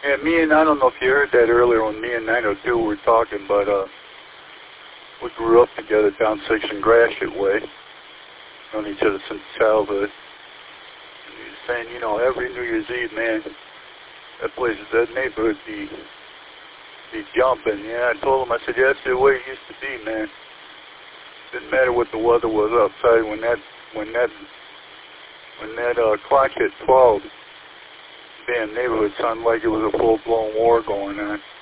Yeah, I don't know if you heard that earlier when me and 902 were talking, but we grew up together down 6th and Gratiot Way. Known each other since childhood. And he was saying, you know, every New Year's Eve, man, that neighborhood be jumping. Yeah, I told him, I said, yeah, that's the way it used to be, man. Didn't matter what the weather was outside. When that clock hit 12, damn neighborhood sounded like it was a full-blown war going on.